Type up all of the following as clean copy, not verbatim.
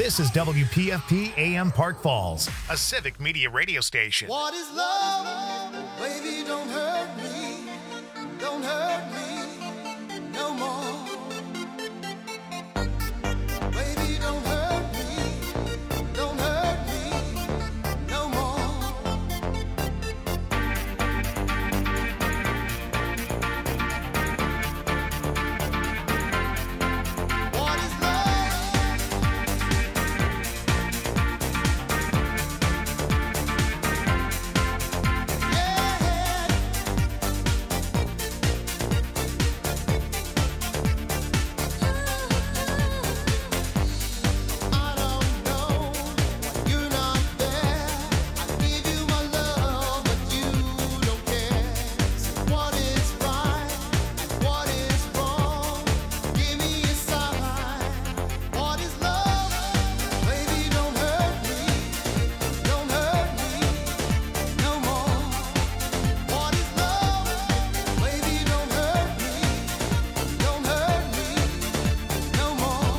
This is WPFP AM Park Falls, a civic media radio station. What is love? Baby, don't hurt me. Don't hurt me no more. Baby, don't hurt me. Don't hurt me no more. What is love? I don't know, you're not there. I give you my love, but you don't care. So what is right and what is wrong? Give me a sign. What is love? Baby, don't hurt me. Don't hurt me no more. What is love? Baby, don't hurt me. Don't hurt me no more.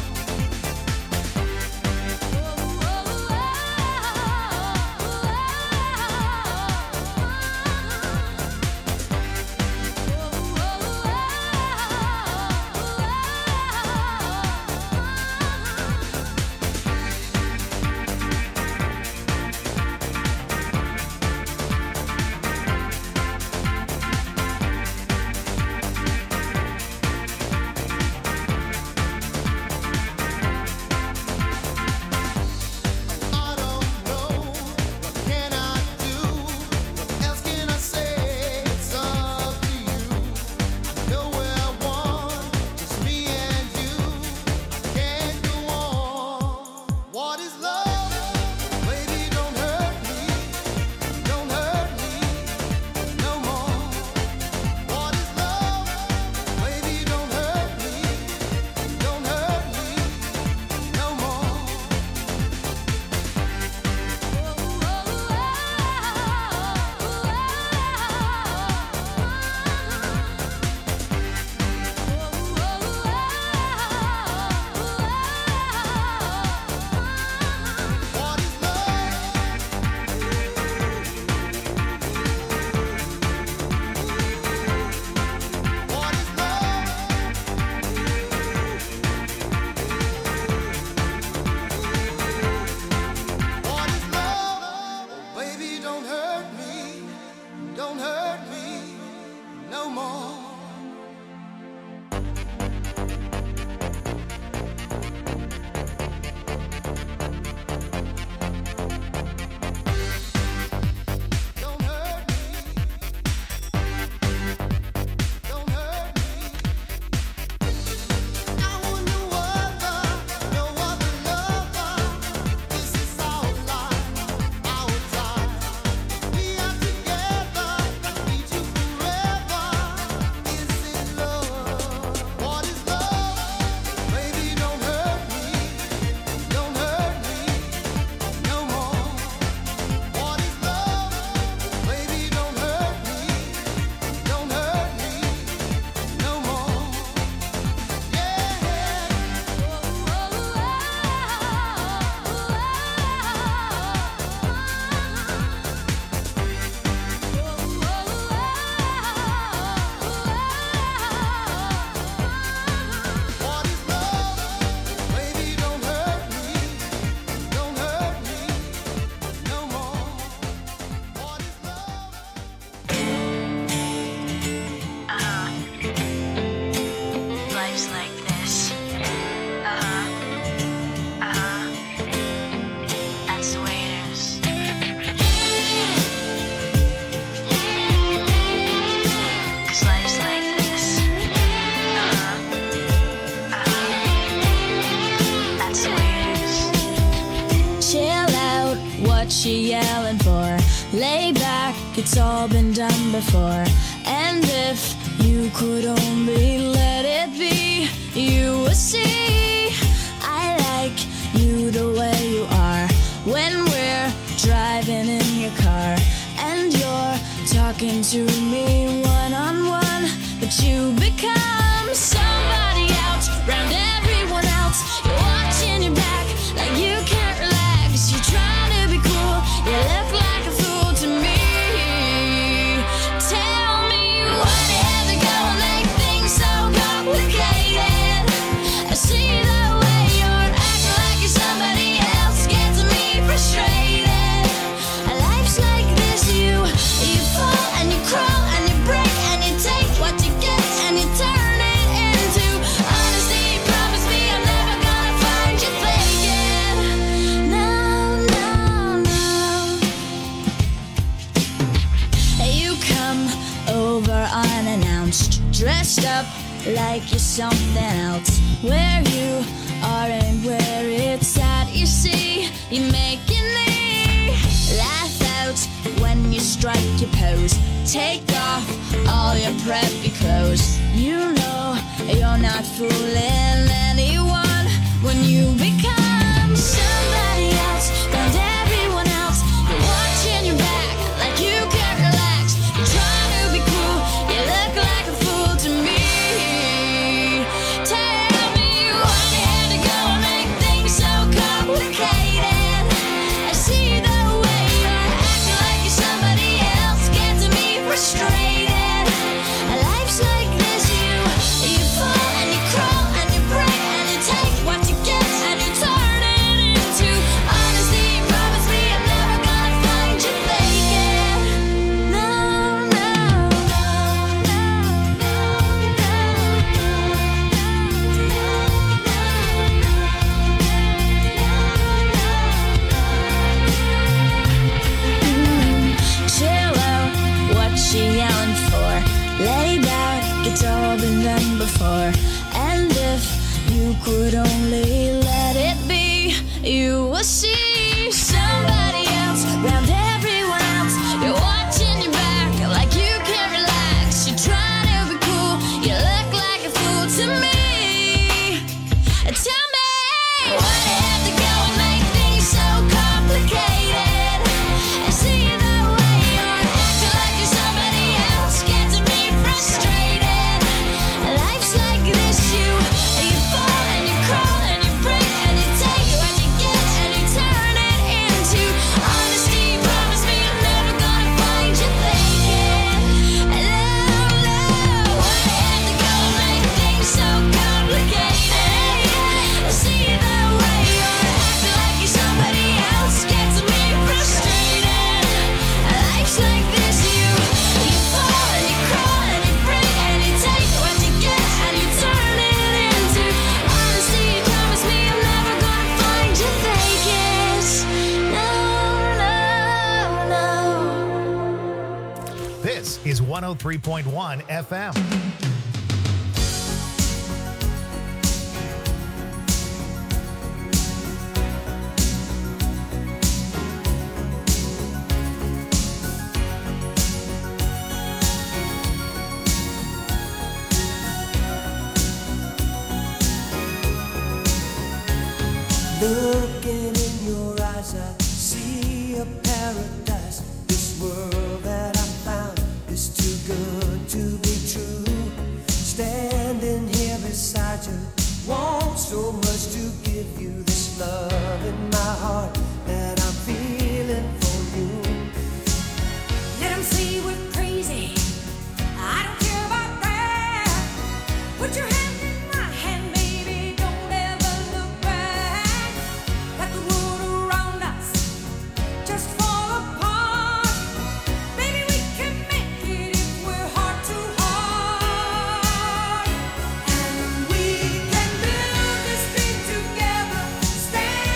I don't know, what can I do? What else can I say? It's up to you. I know where I want, just me and you. I can't go on. What is love? Baby, don't hurt me. Don't hurt me no more. What is love? Baby, don't hurt me. Don't hurt me no more. What is love? What is love? What is love? Oh, baby, don't hurt me. Don't hurt me no more. Don't hurt me. Don't hurt me. I want no other lover. This is our life, our time. We are together. I need you forever. Is it love? What is love? Baby, don't hurt me. Don't hurt me no more. What is love? Baby, don't hurt me. Don't hurt me no more. What is love? Baby, don't hurt me. Don't hurt me no more. What is love? Life's like this. That's the way it is. 'Cause life's like this. That's the way it is. Chill out, what you yelling for? Lay back, it's all been done before. And if you could only let it be, you would see I like you the way you are. When we're driving in your car and you're talking to me one-on-one, but you become somebody else round everyone else. You're watching your back unannounced, dressed up like you're something else. Where you are and where it's at, you see, you're making me laugh out when you strike your pose. Take off all your preppy clothes. You know you're not fooling anyone when you become somebody else. Found everyone else. You're watching your back like you can't relax. You're trying to be cool. You look like a fool to me. Tell me why you had to go and make things so complicated. I see the way you're acting like you're somebody else, getting me frustrated. Life's like this, you fall and you crawl and you break and you take what you get and you turn it into honesty. Promise me I'm never gonna find you faking. No, no, no, chill out, what she yelling for? Lay back, it's all been done before. And if you could only let it be, you will see somebody else round everyone else. You're watching your back like you can't relax. You're trying to be cool, you look like a fool to me. Tell me why you have to go and make things so complicated. I see the way you're acting like you're somebody else, getting me frustrated. Life's like this, you fall and you crawl and you break and you take what you get and you turn it into honesty. Promise me I'm never gonna find you faking. No, no, why you have to go and make things so complicated? I see the way you're acting like you're somebody else, getting me frustrated. Life's like this, you fall and you crawl and you break and you take what you get and you turn it into honesty. Promise me I'm never gonna find you faking. No, no, no. This is 103.1 FM. Looking in your eyes, I see a paradise. This world that I found is too good to be true. Standing here beside you, want so much to give you this love in my heart that I'm feeling for you. Let 'em say we're crazy. I don't care about that. Put your hand in my hand, baby. Don't ever look back. Let the world around us just fall apart. Baby, we can make it if we're heart to heart. And we can build this thing together. Stand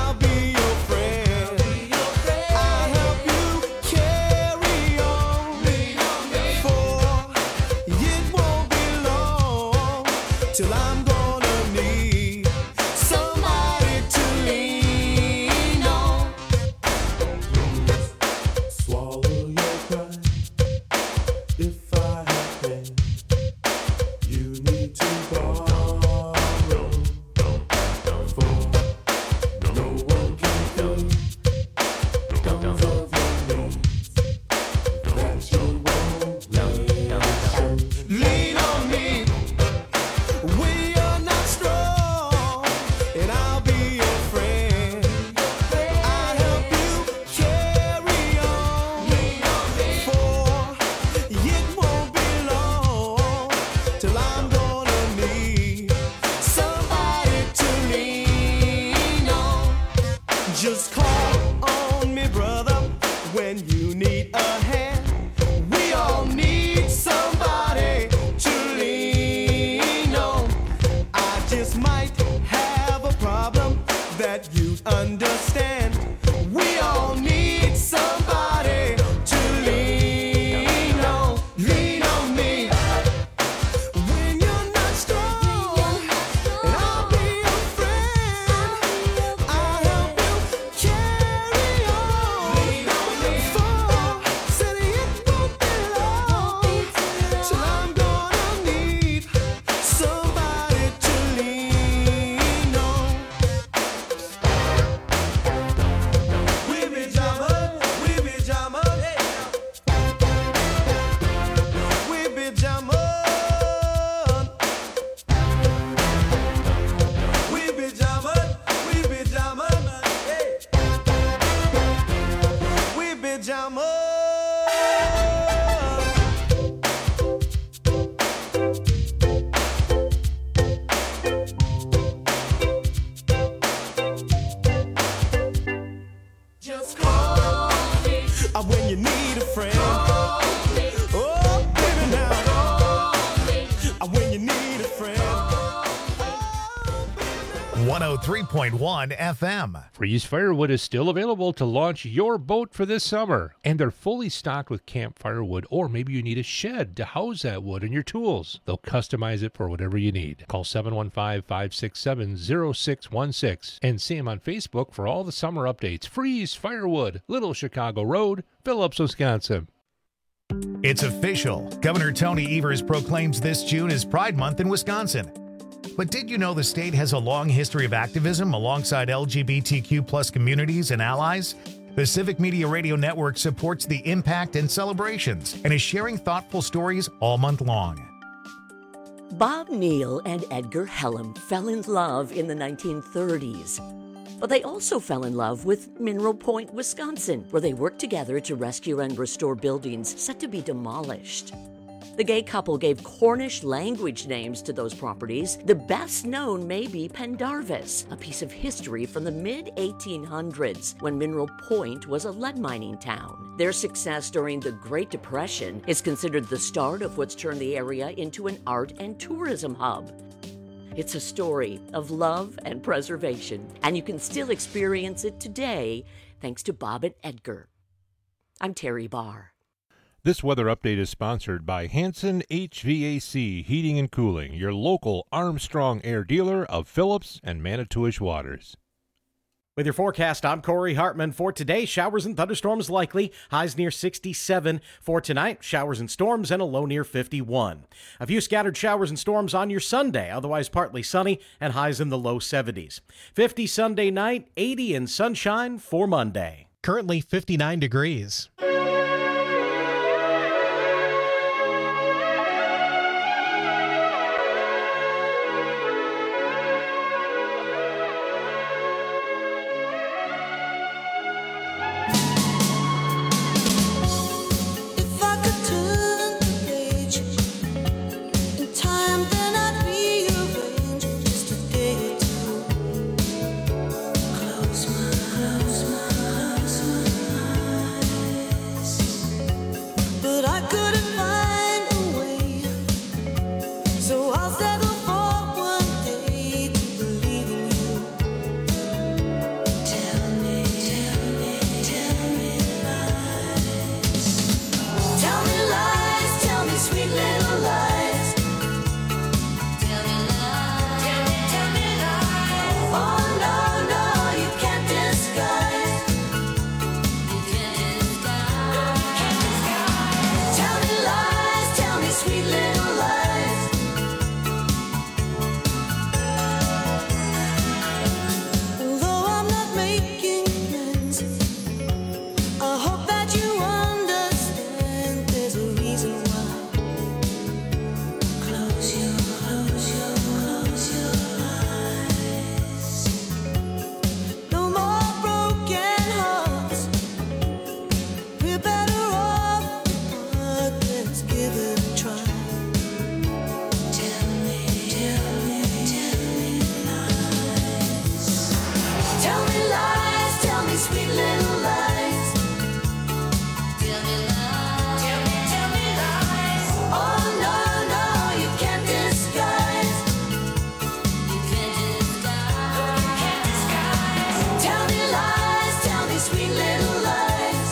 I'll be your friend. I'll help you carry on. For it won't be long till I'm gonna need somebody to lean on. Swallow your pride. If I have pain, you need to borrow. For no one can pay comes of your needs that you won't let. Lean on me when you're not strong, and I'll be your friend. I'll help you carry on. For it won't be long till I'm gonna need somebody to lean on. Just call on me, brother, when you need a hand. We all need somebody to lean on. I just might have a problem that you understand. We all need somebody to lean on. Lean on me when you're not strong, and I'll be your friend. I'll help you carry on. Lean on me. For said it won't be long till I'm gonna need somebody to lean on. We be jamming, we be jamming, we be jamming, we be jamming, we be jamming, we be jamming. Just call me when you need a friend. Oh, baby, now. When you need a friend. 103.1 FM. Freeze Firewood is still available to launch your boat for this summer, and they're fully stocked with camp firewood, or maybe you need a shed to house that wood and your tools. They'll customize it for whatever you need. Call 715-567-0616 and see them on Facebook for all the summer updates. Freeze Firewood, Little Chicago Road, Phillips, Wisconsin. It's official. Governor Tony Evers proclaims this June is Pride Month in Wisconsin. But did you know the state has a long history of activism alongside LGBTQ plus communities and allies? The Civic Media Radio Network supports the impact and celebrations and is sharing thoughtful stories all month long. Bob Neal and Edgar Hellam fell in love in the 1930s. But they also fell in love with Mineral Point, Wisconsin, where they worked together to rescue and restore buildings set to be demolished. The gay couple gave Cornish language names to those properties. The best known may be Pendarvis, a piece of history from the mid-1800s when Mineral Point was a lead mining town. Their success during the Great Depression is considered the start of what's turned the area into an art and tourism hub. It's a story of love and preservation, and you can still experience it today thanks to Bob and Edgar. I'm Terry Barr. This weather update is sponsored by Hanson HVAC Heating and Cooling, your local Armstrong Air dealer of Phillips and Manitowish Waters. With your forecast, I'm Corey Hartman. For today, showers and thunderstorms likely, highs near 67. For tonight, showers and storms and a low near 51. A few scattered showers and storms on your Sunday, otherwise partly sunny and highs in the low 70s. 50 Sunday night, 80 and sunshine for Monday. Currently 59 degrees. If I could turn the page in time, then I'd rearrange just a day or two. Close my eyes. making plans. I hope that you understand there's a reason why. Close your eyes. No more broken hearts. We're better off apart. Let's give it a try. Tell me lies, tell me sweet little lies. Tell me lies. Oh no, no, you can't disguise. Tell me lies, tell me sweet little lies.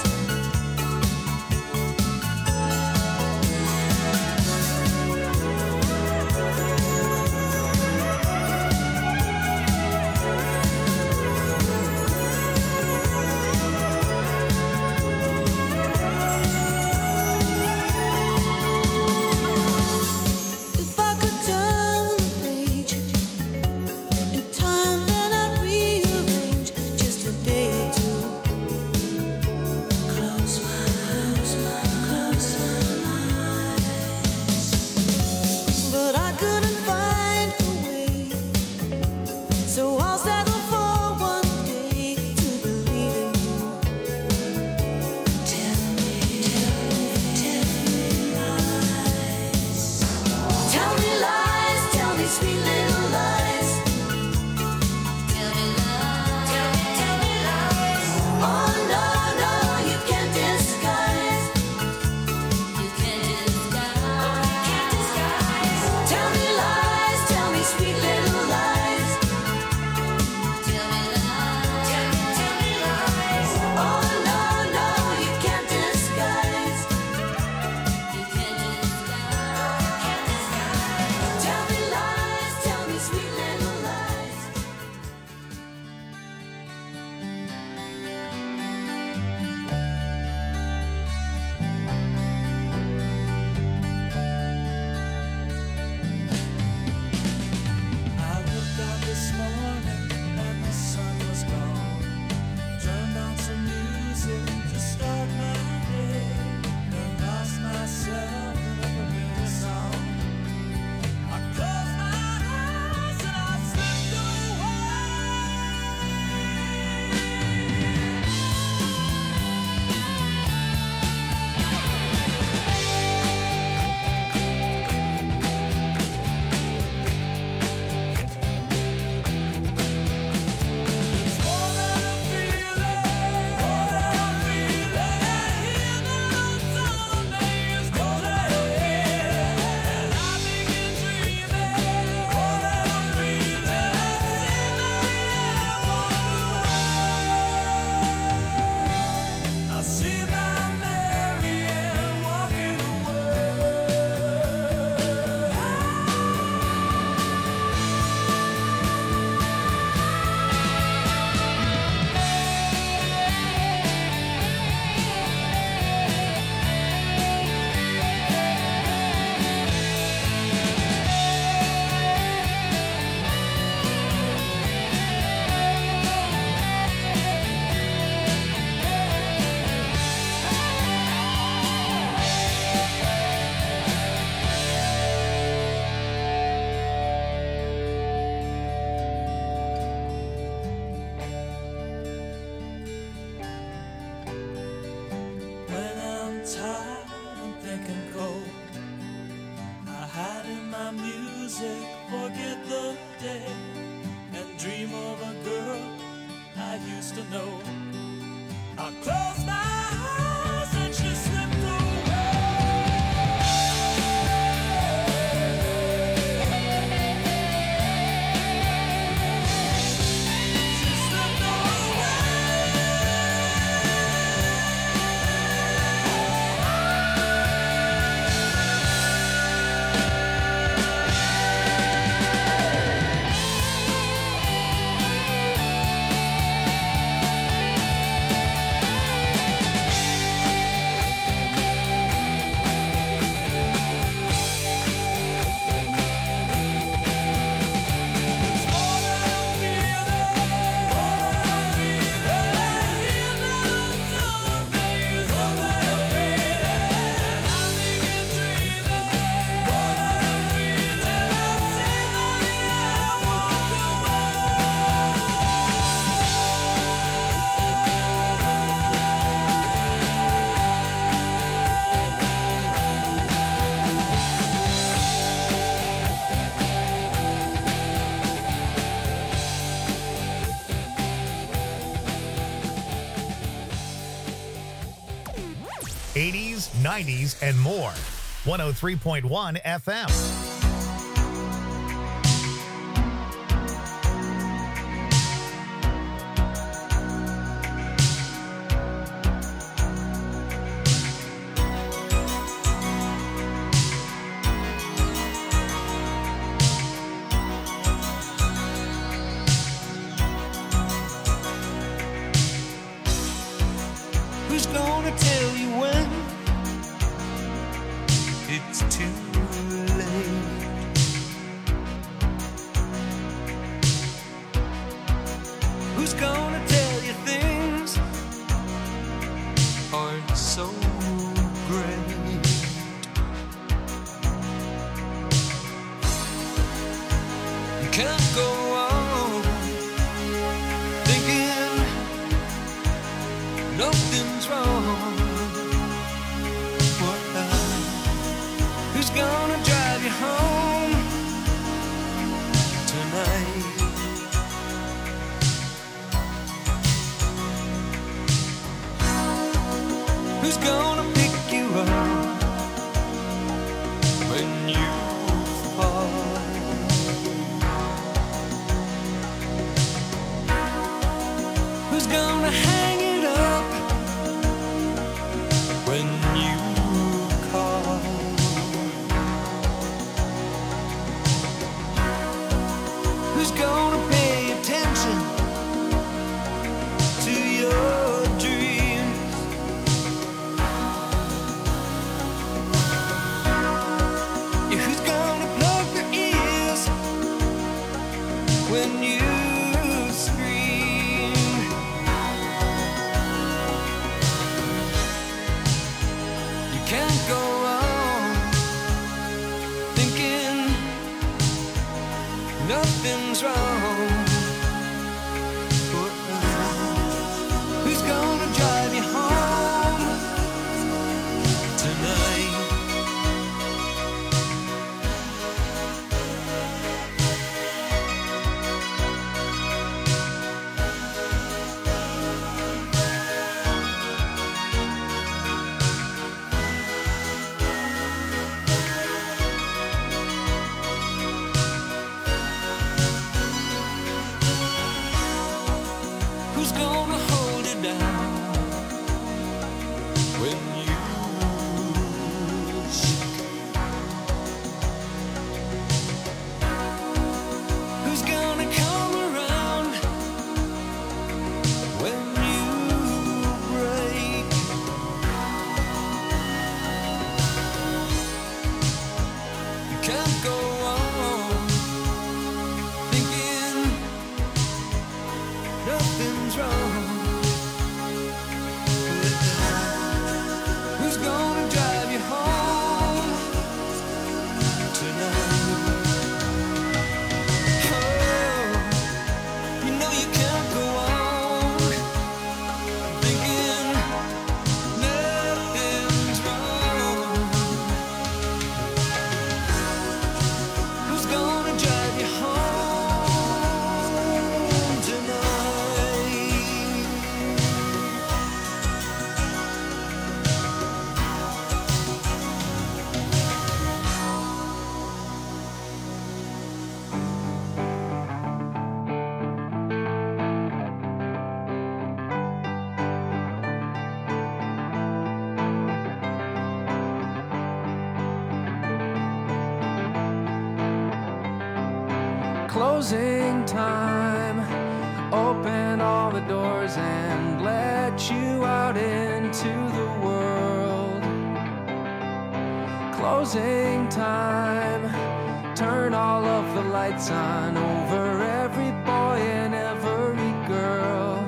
If I could turn the page in time, then I'd rearrange just a day or two. Close my eyes. But I couldn't find a way, so I'll settle for one day to believe in you. Tell me lies. Tell me lies, tell me sweet little lies. Tell me lies. Oh no, no, you can't disguise. Tell me lies, tell me sweet little lies. Tell me lies. Oh no, no, you can't disguise. Tell me lies, tell me sweet little lies. I looked out this morning and the sun was gone. Turned on some music to start my day and lost myself in a familiar song. I closed my eyes and I slipped I see my Mary Ann walking when I'm tired and thinking cold. I hide in my music, forget the day, and dream of a girl I used to know. I close my eyes and she slipped away. She slipped away. 80s, 90s, and more. 103.1 FM. Who's gonna tell you when it's too late? Who's gonna tell you things aren't so great? You can't go on thinking nothing's wrong. Who's gonna drive you home tonight? Who's gonna pick you up when you fall? Who's gonna hang it up when you call? Who's gonna pay attention to your dreams? Yeah, who's gonna plug their ears when you scream? You can't go on thinking nothing's wrong. Who's gonna drive you home tonight? Who's gonna hold it down when you shake? Who's gonna come around when you break? You can't go on thinking nothing's wrong. Who's gonna drive you home tonight? Oh, you know you can't go on thinking nothing's wrong. Who's gonna drive you home tonight? Closing time. Open all the doors and let you out into the world. Closing time. Turn all of the lights on over every boy and every girl.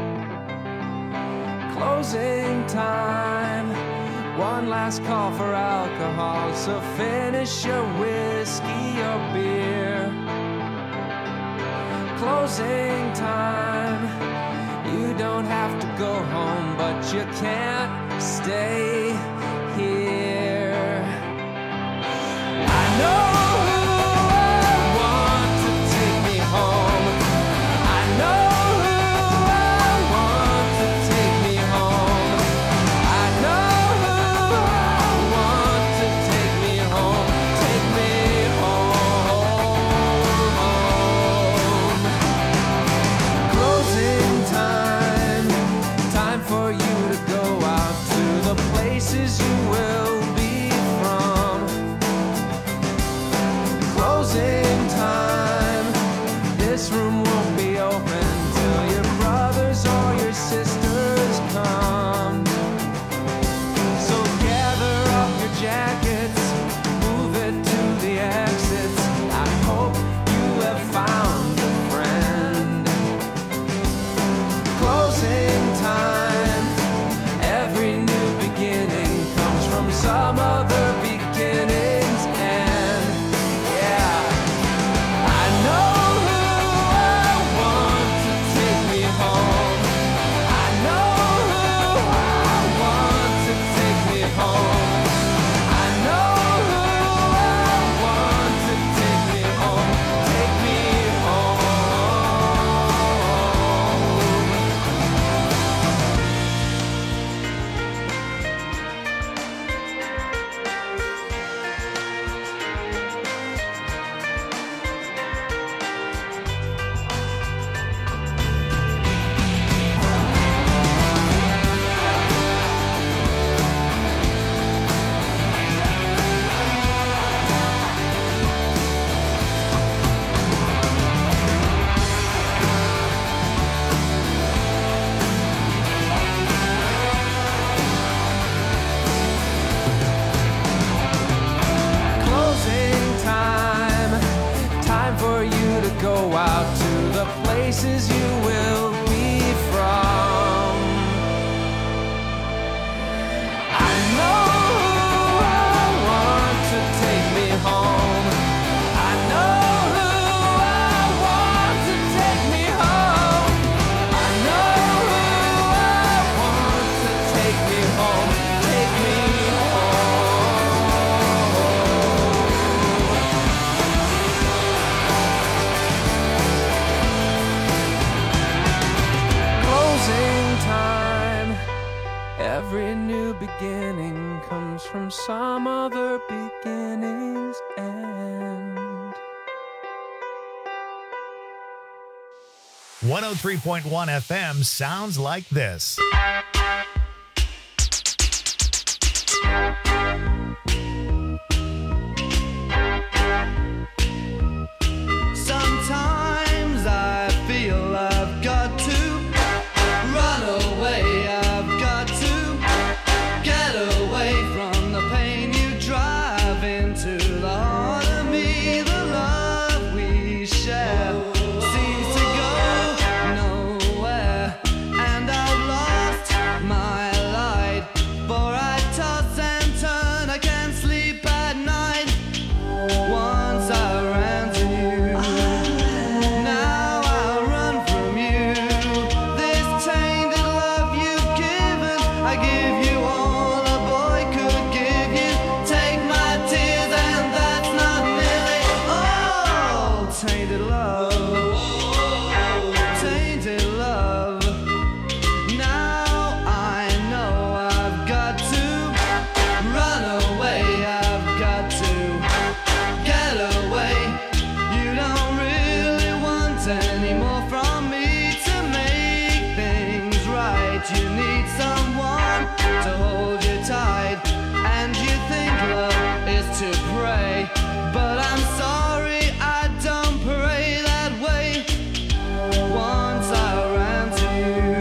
Closing time. One last call for alcohol, so finish your whiskey or beer. Closing time. You don't have to go home, but you can't stay here. I know who I want to take me home. I know who I want to take me home. I know who for you to go out to the places you will be from. Closing time. This room won't be open till your brothers or your sisters come. So gather up your jackets, move it to the exits. I hope you have found a friend. Closing time. Every new beginning comes from some other beginning's end. Yeah, I know who I want to take me home. I know who I want to take me home. I know who I want to take me home. Take me home. Closing time. Time for you to go out to the places you will be from. I know who I want to take me home. I know who I want to take me home. I know who I want to take me home. Take me home. Closing time. Every new beginning comes from some other beginning's end. 103.1 FM sounds like this. Sometimes I feel I've got to run away. I've got to get away from the pain you drive into the heart of me. The love we share seems to go nowhere, and I've lost my light. For I toss and turn, I can't sleep at night. Once I ran to you, now I run from you. This tainted love you've given, I give you all a boy could give you. Take my tears and that's not nearly all. Tainted love, tainted love. Now I know I've got to run away. I've got to get away. You don't really want any more from me to make things right. You need someone to hold you tight, and you think love is to pray, but I'm sorry, I don't pray that way. Once I ran to you,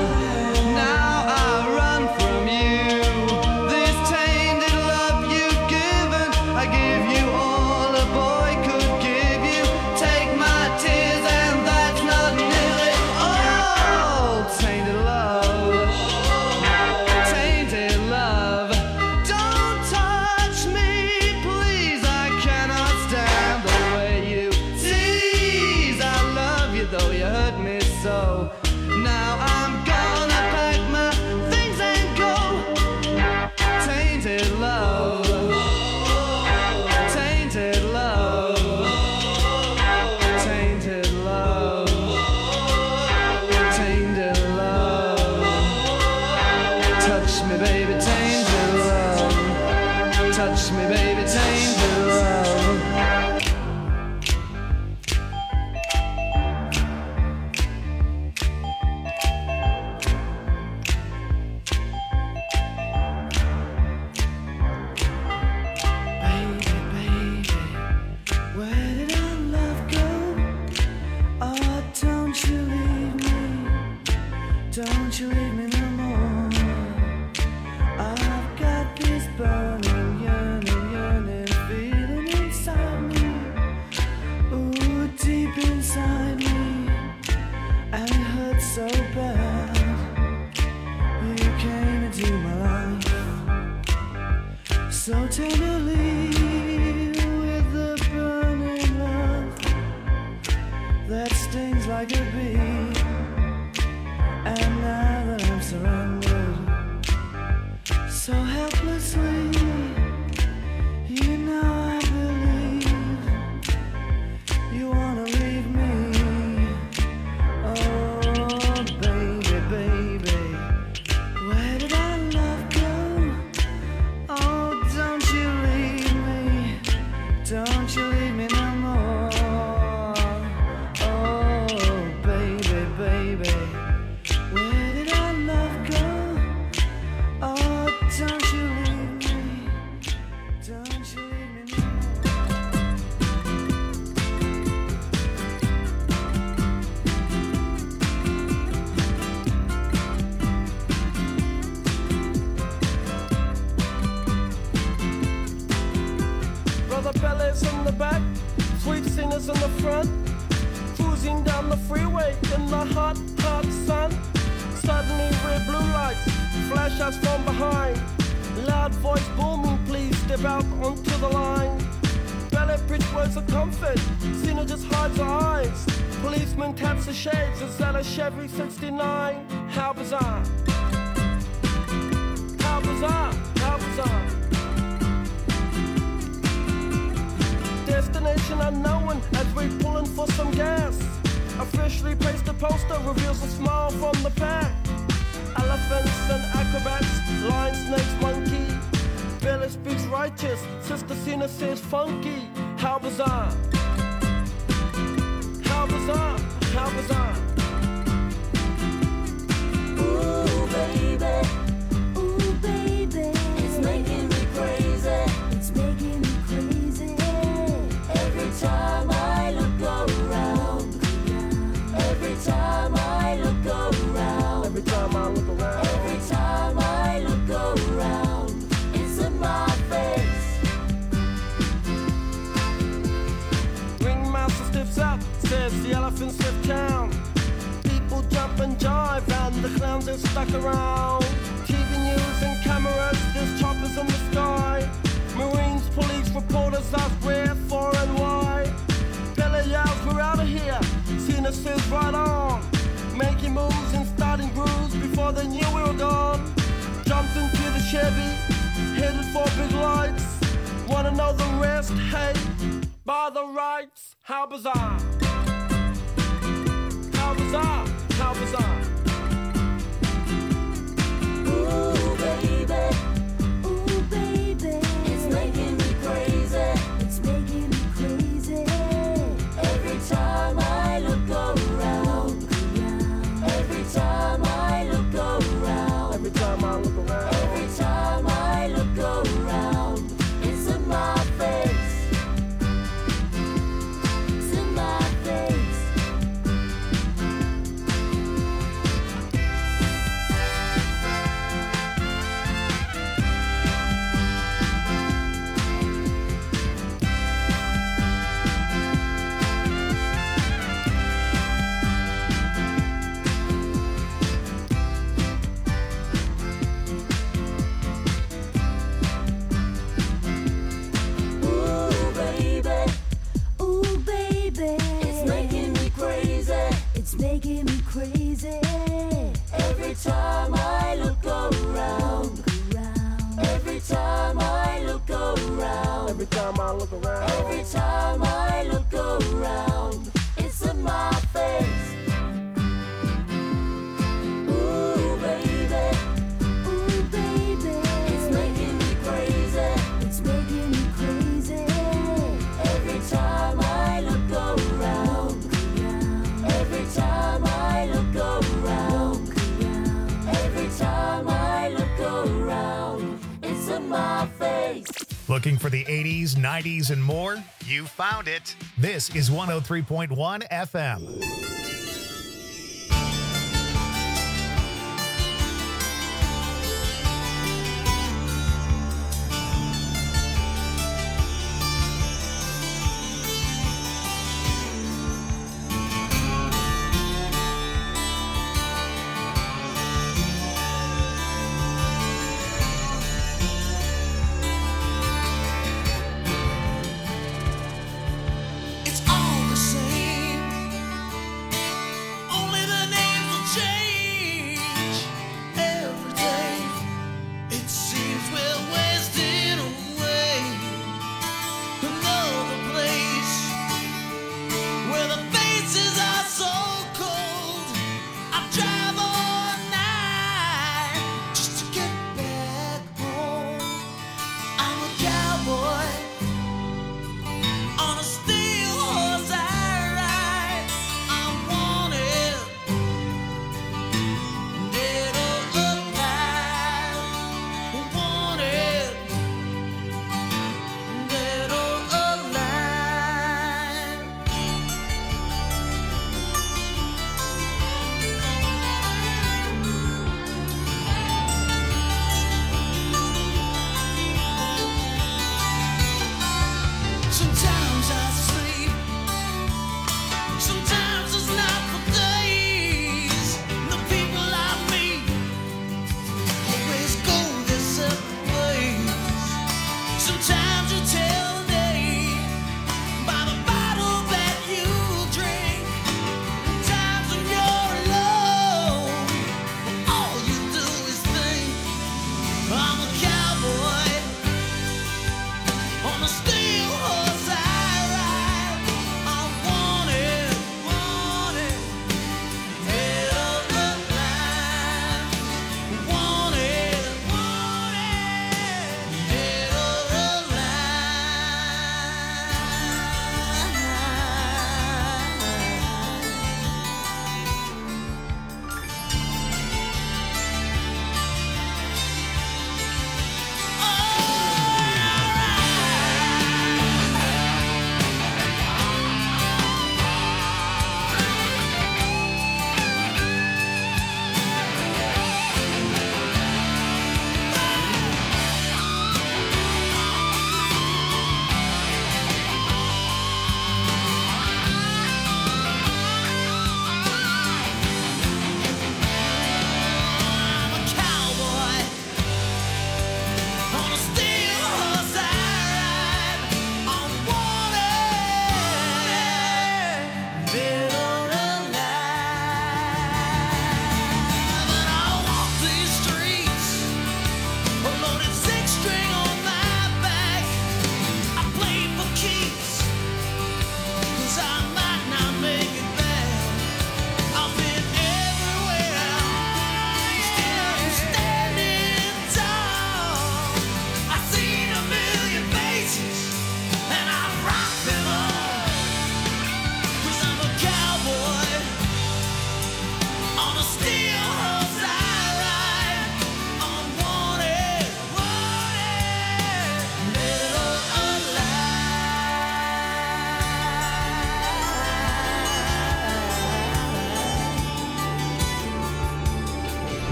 now I run from you. This tainted love you've given, I give you all a boy could give you. Take my tears and that's not nearly all. Tainted love, tainted love. Don't touch me, please. I cannot stand the way you tease. I love you though you hurt me so. Now I'm gonna pack my things and go. Tainted love, tainted love, tainted love, tainted love. Touch me, baby, tainted love. Touch me, baby, tainted love. Don't you leave me no more. I've got this burning, yearning feeling inside me. Ooh, deep inside me. And it hurts so bad. You came into my life so tenderly with the burning love that stings like a bee. And now that I'm surrendered so helplessly, you know I believe you wanna leave me. Oh, baby, baby, where did our love go? Oh, don't you leave me, don't you leave me no more. Oh, baby, baby, where did our love go? Oh, don't you leave me, don't you leave me no more. Brother Bellas in the back, sweet singers in the front, cruising down the freeway in the hot, hot sun. Suddenly red blue lights flash us from behind. Loud voice booming, please step out onto the line. Ballet bridge words of comfort, Cena just hides her eyes. Policeman taps the shades, is that a Chevy 69? How bizarre. How bizarre, how bizarre. Destination unknown as we pulling for some gas. Officially placed a poster reveals a smile from the pack. Elephants and acrobats, lion, snakes, monkey. Billy speaks righteous, Sister Cena says funky. How bizarre. How bizarre, how bizarre. Ooh, baby. Ooh, baby. It's making me crazy. It's making me crazy. Every time I look around. Every time I look around. Every time I look around. Every time I look around. It's in my face. Ringmaster stiffs up, says the elephants left town. People jump and jive and the clowns are stuck around. TV news and cameras, there's choppers in the sky. Marines, police, reporters ask where, for and why. Billy yells, we're out of here. Cena says right on. Making moves and starting grooves before they knew we were gone. Jumped into the Chevy, headed for big lights. Wanna know the rest? Hey, by the rights. How bizarre. How bizarre, how bizarre. Ooh, baby. Ooh, baby. It's making me crazy. It's making me crazy. Every time I look around. Every time I look around. Every time I look around. Every time I look around. It's in my face. It's in my face. Ooh, baby. Ooh, baby. It's making me crazy. It's making me crazy. Every time I look around. Every time I look around. Every time I look around. Every time I look around. It's in my face. Ooh, baby. Ooh, baby. It's making me crazy. It's making me crazy. Every time I look around. Every time I look around. Every time I look around. It's in my face. Looking for the 80s, 90s, and more? You found it. This is 103.1 FM.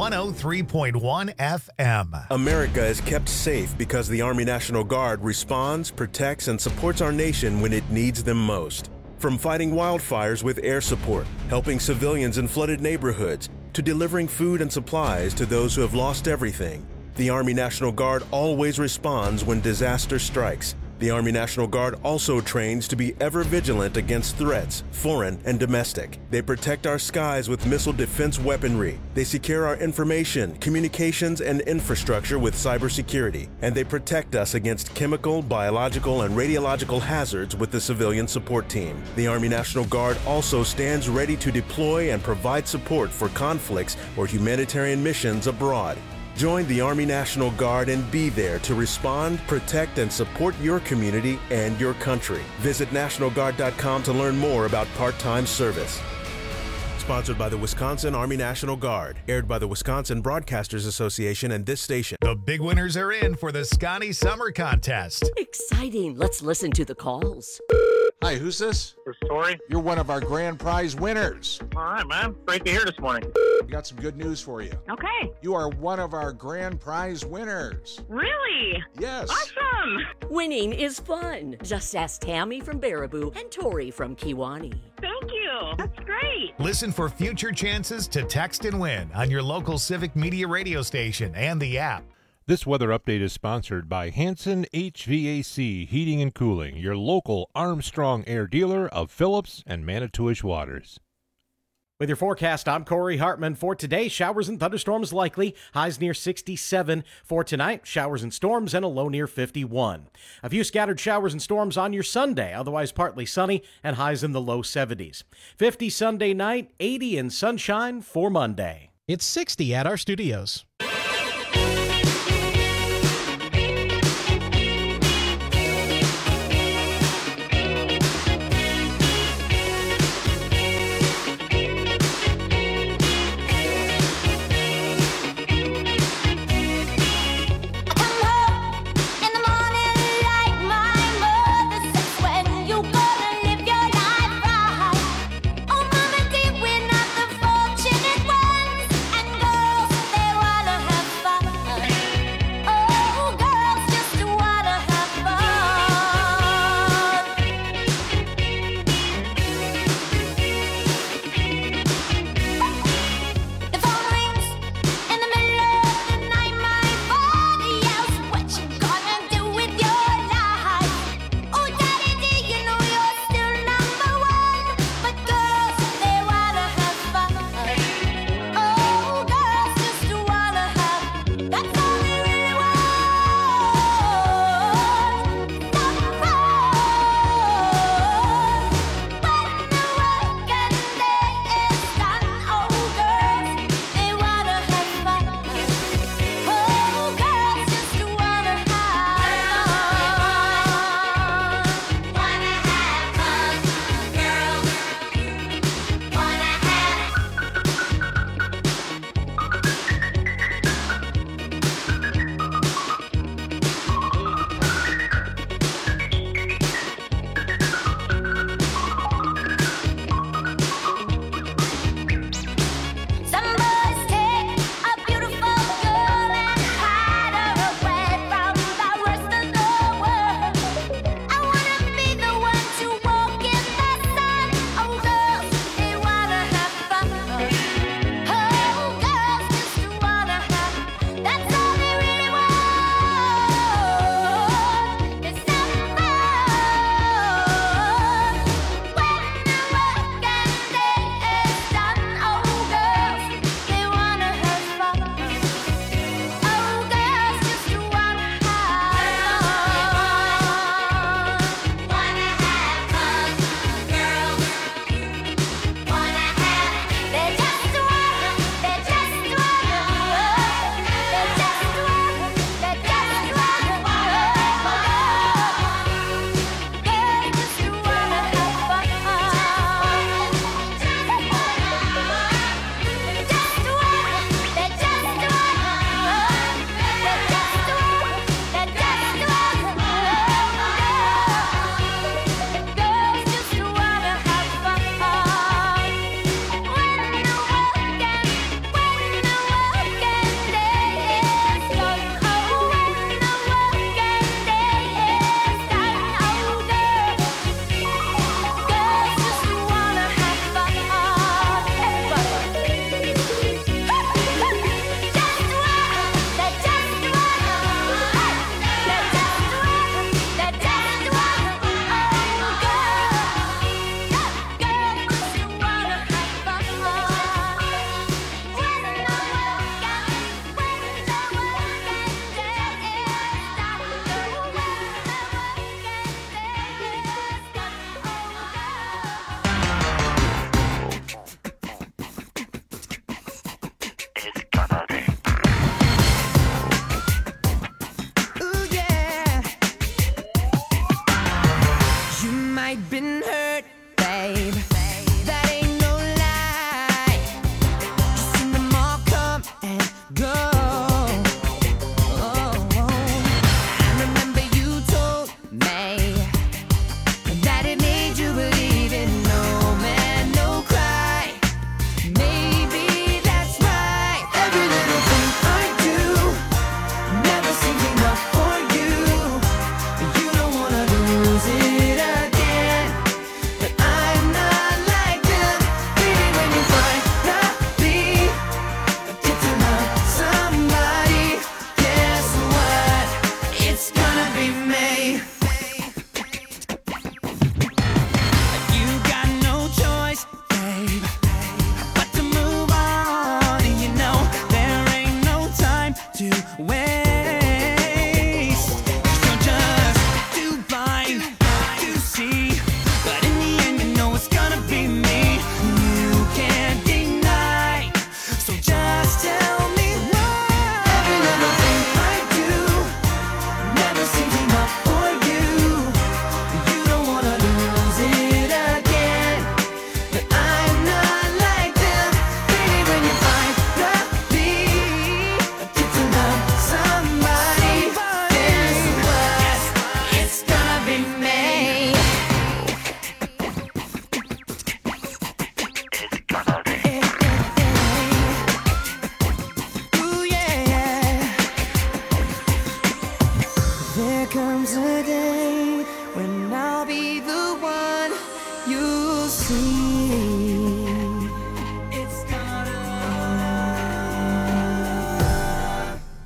103.1 FM. America is kept safe because the Army National Guard responds, protects, and supports our nation when it needs them most. From fighting wildfires with air support, helping civilians in flooded neighborhoods, to delivering food and supplies to those who have lost everything, the Army National Guard always responds when disaster strikes. The Army National Guard also trains to be ever vigilant against threats, foreign and domestic. They protect our skies with missile defense weaponry. They secure our information, communications, and infrastructure with cybersecurity. And they protect us against chemical, biological, and radiological hazards with the civilian support team. The Army National Guard also stands ready to deploy and provide support for conflicts or humanitarian missions abroad. Join the Army National Guard and be there to respond, protect, and support your community and your country. Visit NationalGuard.com to learn more about part-time service. Sponsored by the Wisconsin Army National Guard. Aired by the Wisconsin Broadcasters Association and this station. The big winners are in for the Scotty Summer Contest. Exciting. Let's listen to the calls. Hi, who's this? This is Tori. You're one of our grand prize winners. All right, man. Great to hear this morning. We got some good news for you. Okay. You are one of our grand prize winners. Really? Yes. Awesome. Winning is fun. Just ask Tammy from Baraboo and Tori from Kiwani. Thank you. That's great. Listen for future chances to text and win on your local Civic Media radio station and the app. This weather update is sponsored by Hanson HVAC Heating and Cooling, your local Armstrong Air dealer of Phillips and Manitowish Waters. With your forecast, I'm Corey Hartman. For today, showers and thunderstorms likely. Highs near 67. For tonight, showers and storms and a low near 51. A few scattered showers and storms on your Sunday, otherwise partly sunny and highs in the low 70s. 50 Sunday night, 80 in sunshine for Monday. It's 60 at our studios. Fortunate ones and girls, they wanna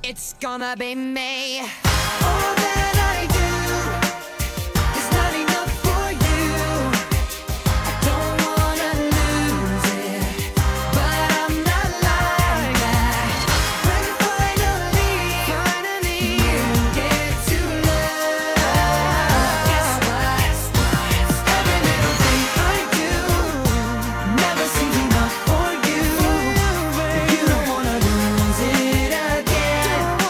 It's gonna be me. All that I do is not enough for you. I don't wanna lose it, but I'm not like that. When finally you get to love, guess what? Every little thing I do never seems enough for you. You don't wanna lose it again.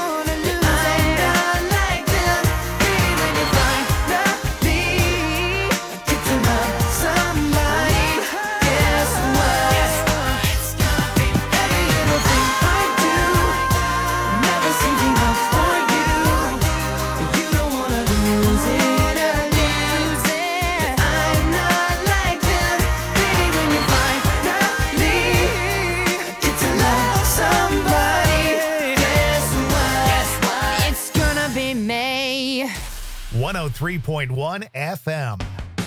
It's gonna be me. 103.1 FM.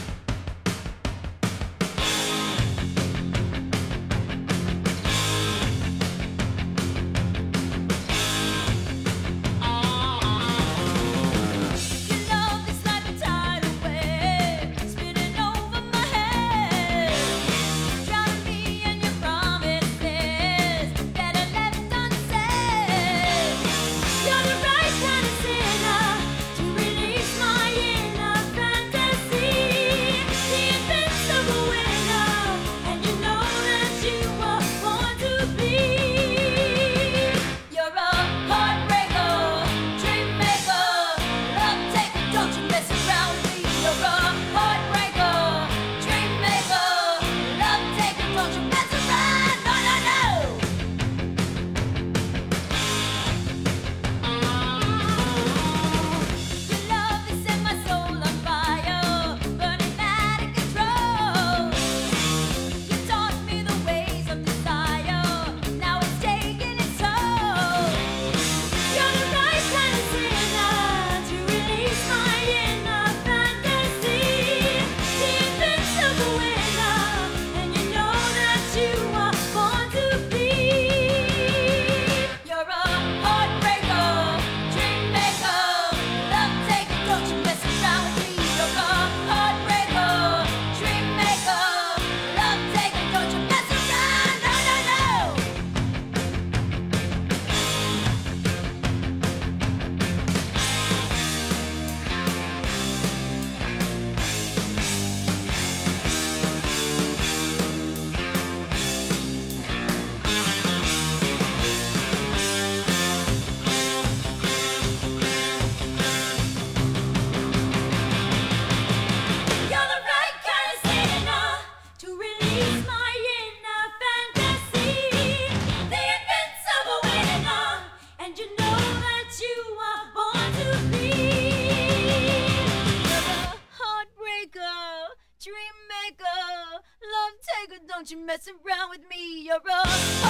Don't you mess around with me. You're a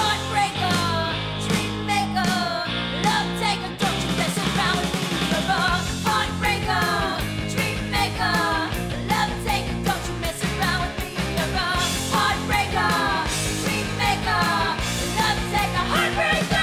heartbreaker, dream maker, love taker. Don't you mess around with me. You're a heartbreaker, dream maker, love taker. Don't you mess around with me. You're a heartbreaker, dream maker, love taker, heartbreaker.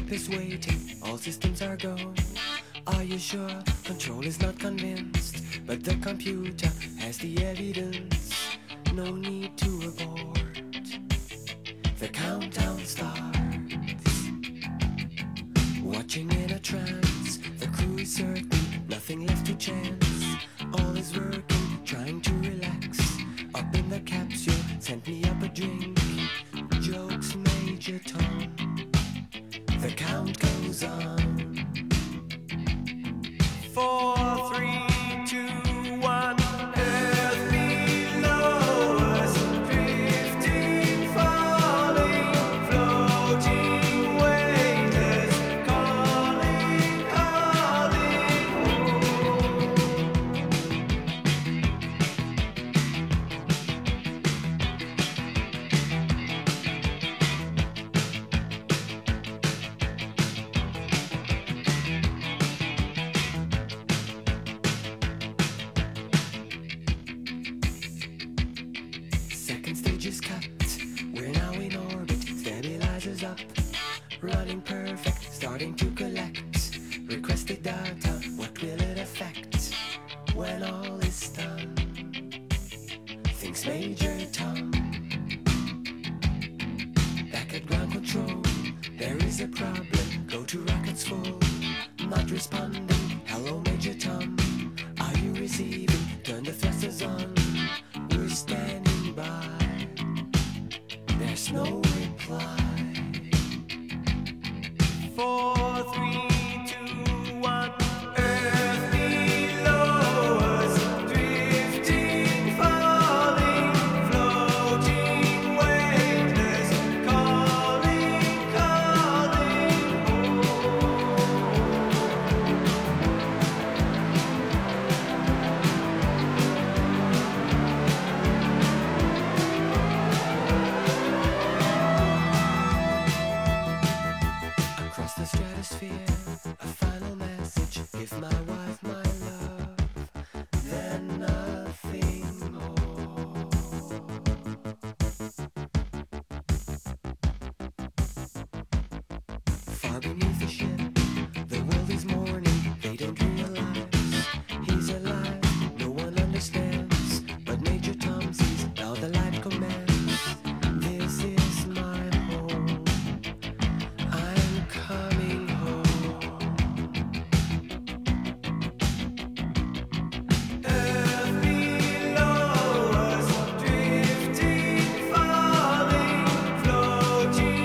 this waiting, all systems are go. Are you sure? Control is not convinced, but the computer has the evidence. No need to abort. The countdown starts. Watching in a trance, the crew is certain, nothing left to chance. All is working, trying to relax. Up in the capsule, sent me up a drink. Jokes, Major Tom. The count goes on. 4, 3, 2, 1. Earth below us, drifting, falling, floating, weightless, calling, calling home. Second stage is cut. We're now in orbit. Stabilizers up. Running perfect. Starting to collect. Requested data. What will it affect when all is done? Thinks Major